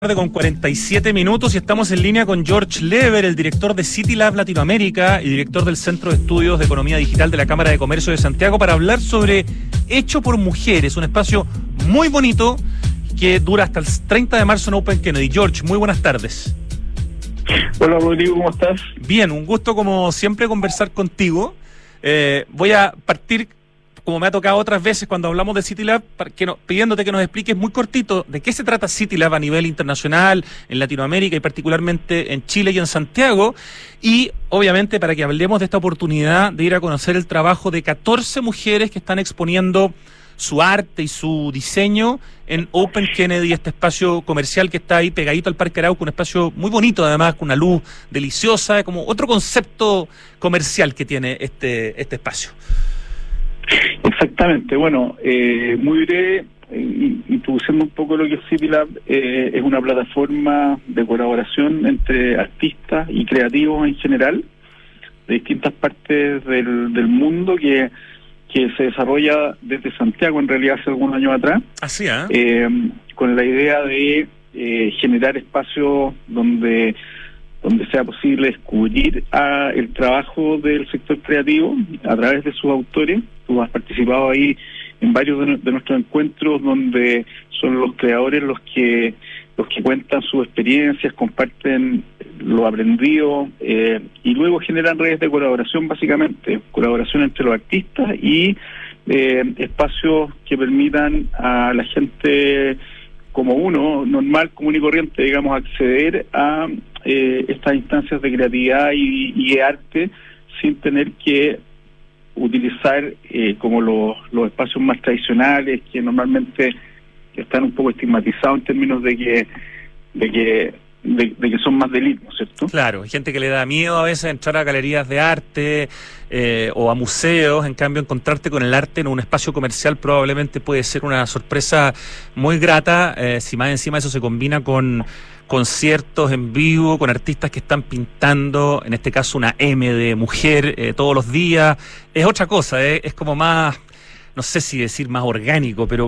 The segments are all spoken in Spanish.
Con 47 minutos y estamos en línea con George Lever, el director de CityLab Latinoamérica y director del Centro de Estudios de Economía Digital de la Cámara de Comercio de Santiago, para hablar sobre Hecho por Mujeres, un espacio muy bonito que dura hasta el 30 de marzo en Open Kennedy. George, muy buenas tardes. Hola Rodrigo, ¿cómo estás? Bien, un gusto como siempre conversar contigo. Voy a partir, como me ha tocado otras veces cuando hablamos de CityLab, pidiéndote que nos expliques muy cortito de qué se trata CityLab a nivel internacional, en Latinoamérica y particularmente en Chile y en Santiago, y obviamente para que hablemos de esta oportunidad de ir a conocer el trabajo de 14 mujeres que están exponiendo su arte y su diseño en Open Kennedy, este espacio comercial que está ahí pegadito al Parque Arauco, un espacio muy bonito además, con una luz deliciosa, como otro concepto comercial que tiene este espacio. Exactamente, bueno, muy breve, introduciendo un poco lo que es CityLab, es una plataforma de colaboración entre artistas y creativos en general, de distintas partes del mundo, que se desarrolla desde Santiago, en realidad hace algunos años atrás, Así, con la idea de generar espacios donde sea posible descubrir el trabajo del sector creativo a través de sus autores. Tú has participado ahí en varios de nuestros encuentros, donde son los creadores los que cuentan sus experiencias, comparten lo aprendido, y luego generan redes de colaboración, básicamente, colaboración entre los artistas y espacios que permitan a la gente como uno, normal, común y corriente, digamos, acceder a estas instancias de creatividad y de arte sin tener que utilizar como los espacios más tradicionales, que normalmente están un poco estigmatizados en términos de que son más de élite, ¿no es cierto? Claro, hay gente que le da miedo a veces entrar a galerías de arte o a museos. En cambio, encontrarte con el arte en un espacio comercial probablemente puede ser una sorpresa muy grata, si más encima eso se combina con conciertos en vivo, con artistas que están pintando, en este caso una M de mujer todos los días. Es otra cosa, es como más, no sé si decir más orgánico, pero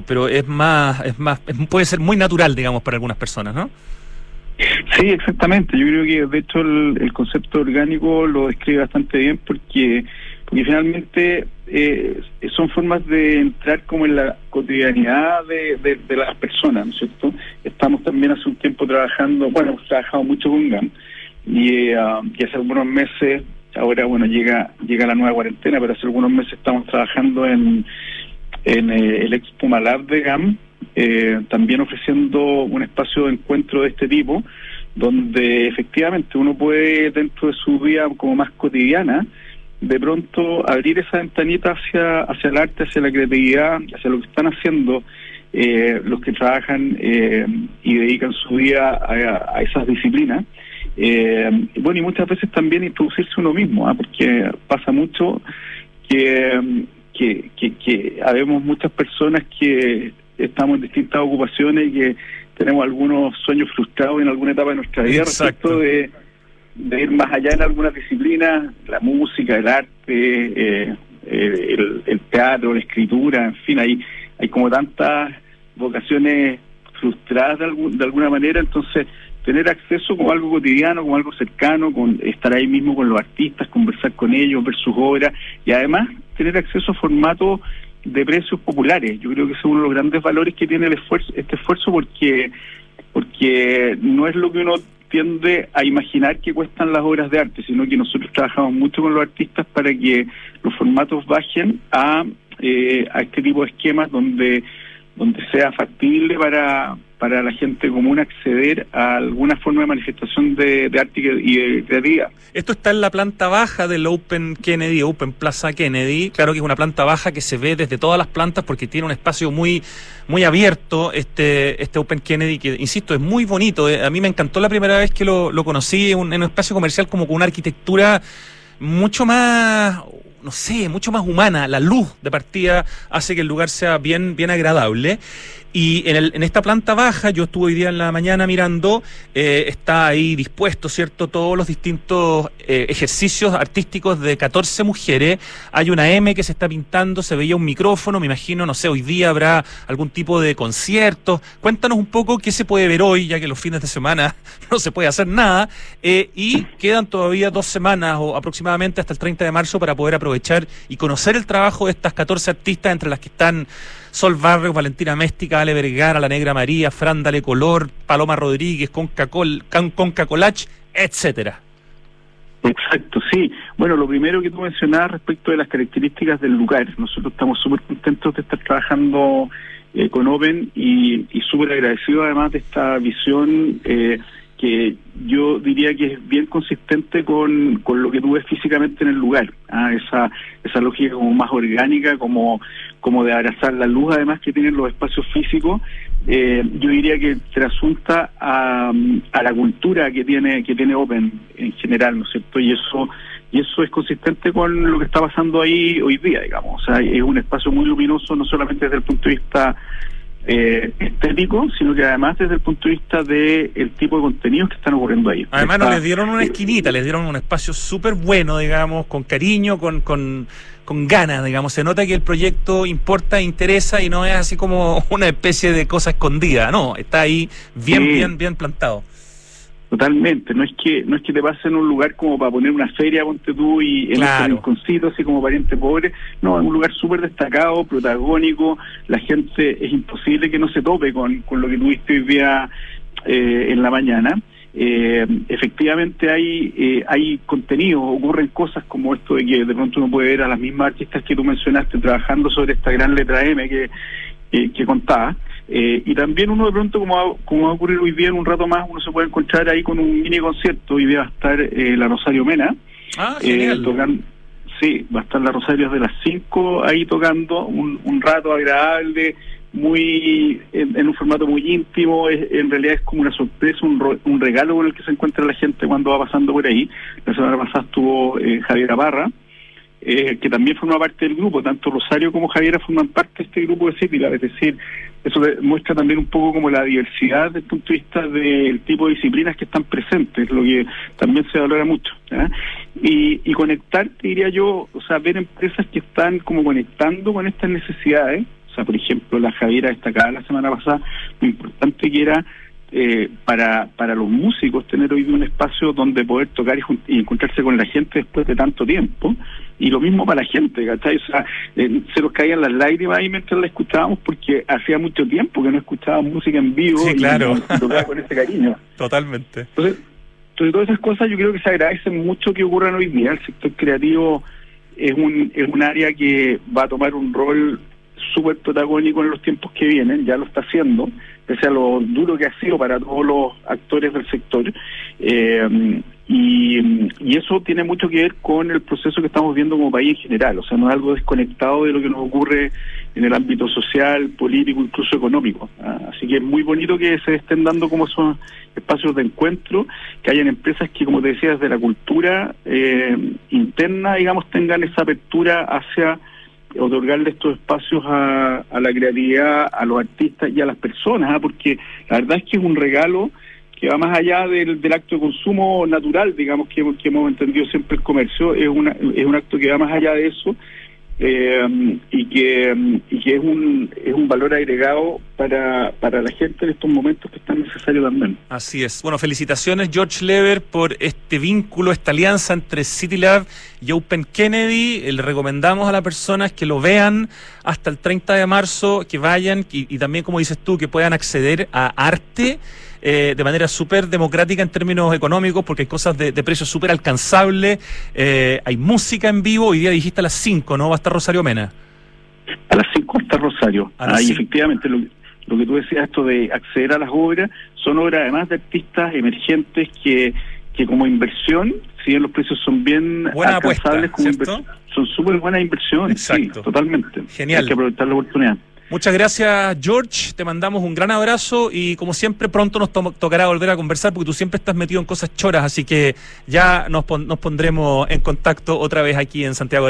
puede ser muy natural, digamos, para algunas personas, ¿no? Sí, exactamente. Yo creo que de hecho el concepto orgánico lo describe bastante bien porque finalmente son formas de entrar como en la cotidianidad de las personas, ¿no es cierto? Estamos también hace un tiempo trabajando, hemos trabajado mucho con GAM y hace algunos meses, ahora llega la nueva cuarentena, pero hace algunos meses estamos trabajando en el Expo Malab de GAM, también ofreciendo un espacio de encuentro de este tipo, donde efectivamente uno puede, dentro de su vida como más cotidiana, de pronto abrir esa ventanita hacia el arte, hacia la creatividad, hacia lo que están haciendo los que trabajan y dedican su vida a esas disciplinas. Y muchas veces también introducirse uno mismo, porque pasa mucho que habemos muchas personas que estamos en distintas ocupaciones y que tenemos algunos sueños frustrados en alguna etapa de nuestra vida. Exacto. Respecto de ir más allá en algunas disciplinas, la música, el arte, el teatro, la escritura, en fin, hay como tantas vocaciones frustradas de alguna manera. Entonces tener acceso como algo cotidiano, como algo cercano, con estar ahí mismo con los artistas, conversar con ellos, ver sus obras, y además tener acceso a formatos de precios populares. Yo creo que ese es uno de los grandes valores que tiene este esfuerzo, porque no es lo que uno tiende a imaginar que cuestan las obras de arte, sino que nosotros trabajamos mucho con los artistas para que los formatos bajen a este tipo de esquemas donde sea factible para la gente común acceder a alguna forma de manifestación de arte y de creatividad. Esto está en la planta baja del Open Kennedy, Open Plaza Kennedy. Claro que es una planta baja que se ve desde todas las plantas porque tiene un espacio muy, muy abierto, este Open Kennedy, que, insisto, es muy bonito. A mí me encantó la primera vez que lo conocí en un espacio comercial como con una arquitectura mucho más, no sé, mucho más humana. La luz de partida hace que el lugar sea bien agradable. Y en esta planta baja, yo estuve hoy día en la mañana mirando, está ahí dispuesto, ¿cierto?, todos los distintos ejercicios artísticos de 14 mujeres. Hay una M que se está pintando, se veía un micrófono, me imagino, no sé, hoy día habrá algún tipo de conciertos. Cuéntanos un poco qué se puede ver hoy, ya que los fines de semana no se puede hacer nada, y quedan todavía 2 semanas o aproximadamente hasta el 30 de marzo para poder aprovechar y conocer el trabajo de estas 14 artistas, entre las que están Sol Barrios, Valentina Méstica, Ale Vergara, La Negra María, Fran Dale Color, Paloma Rodríguez, Conca Colach, etcétera. Exacto, sí. Bueno, lo primero que tú mencionabas respecto de las características del lugar. Nosotros estamos súper contentos de estar trabajando con Open y súper agradecidos además de esta visión que yo diría que es bien consistente con lo que tú ves físicamente en el lugar. Esa lógica como más orgánica, como de abrazar la luz además que tienen los espacios físicos. Yo diría que trasunta a la cultura que tiene Open en general, ¿no es cierto? Y eso es consistente con lo que está pasando ahí hoy día, digamos. O sea, es un espacio muy luminoso, no solamente desde el punto de vista estético, sino que además desde el punto de vista del tipo de contenidos que están ocurriendo ahí. Además no les dieron una esquinita, les dieron un espacio súper bueno, digamos, con cariño, con ganas, digamos. Se nota que el proyecto importa, interesa y no es así como una especie de cosa escondida, no, está ahí bien plantado. Totalmente, no es que te pasen un lugar como para poner una feria, ponte tú, y en un rinconcito así como pariente pobre. No, es un lugar súper destacado, protagónico. La gente, es imposible que no se tope con lo que tuviste hoy día en la mañana. Efectivamente hay contenido, ocurren cosas como esto de que de pronto uno puede ver a las mismas artistas que tú mencionaste trabajando sobre esta gran letra M que contaba. Y también uno de pronto, como va a ocurrir hoy día, en un rato más uno se puede encontrar ahí con un mini concierto. Hoy día va a estar la Rosario Mena tocando. Sí, va a estar la Rosario desde las 5 ahí tocando un rato agradable, muy en un formato muy íntimo. En realidad es como una sorpresa, un regalo con el que se encuentra la gente cuando va pasando por ahí. La semana pasada estuvo Javiera Parra, que también forma parte del grupo. Tanto Rosario como Javiera forman parte de este grupo de CityLab, es decir, eso muestra también un poco como la diversidad desde el punto de vista del tipo de disciplinas que están presentes, lo que también se valora mucho, ¿eh? Y conectar, te diría yo, o sea, ver empresas que están como conectando con estas necesidades. O sea, por ejemplo, la Javiera destacaba la semana pasada lo importante que era para los músicos tener hoy un espacio donde poder tocar y encontrarse con la gente después de tanto tiempo. Y lo mismo para la gente, ¿cachai? O sea, se nos caían las lágrimas ahí mientras la escuchábamos, porque hacía mucho tiempo que no escuchábamos música en vivo. Sí, claro. Y tocaba con ese cariño. Totalmente. Entonces, todas esas cosas yo creo que se agradecen mucho que ocurran hoy día. El sector creativo es un área que va a tomar un rol súper protagónico en los tiempos que vienen, ya lo está haciendo, pese a lo duro que ha sido para todos los actores del sector, y eso tiene mucho que ver con el proceso que estamos viendo como país en general. O sea, no es algo desconectado de lo que nos ocurre en el ámbito social, político, incluso económico. Así que es muy bonito que se estén dando como esos espacios de encuentro, que hayan empresas que, como te decía, desde la cultura interna, digamos, tengan esa apertura hacia otorgarle estos espacios a la creatividad, a los artistas y a las personas, porque la verdad es que es un regalo que va más allá del acto de consumo natural, digamos, que hemos entendido siempre el comercio. Es un acto que va más allá de eso, y que es un valor agregado para la gente en estos momentos que es tan necesario también. Así es. Bueno, felicitaciones, George Lever, por este vínculo, esta alianza entre CityLab y Open Kennedy. Le recomendamos a las personas que lo vean hasta el 30 de marzo, que vayan y también, como dices tú, que puedan acceder a arte de manera súper democrática en términos económicos, porque hay cosas de precios súper alcanzables, hay música en vivo. Hoy día dijiste a las 5, ¿no? Va a estar Rosario Mena. A las 5 está Rosario. Y efectivamente, lo que tú decías, esto de acceder a las obras, son obras además de artistas emergentes que como inversión, si bien los precios son bien buena alcanzables, apuesta, como inversión, son súper buenas inversiones. Exacto. Sí, totalmente. Genial. Hay que aprovechar la oportunidad. Muchas gracias, George, te mandamos un gran abrazo y como siempre pronto nos tocará volver a conversar, porque tú siempre estás metido en cosas choras, así que ya nos pondremos en contacto otra vez aquí en Santiago.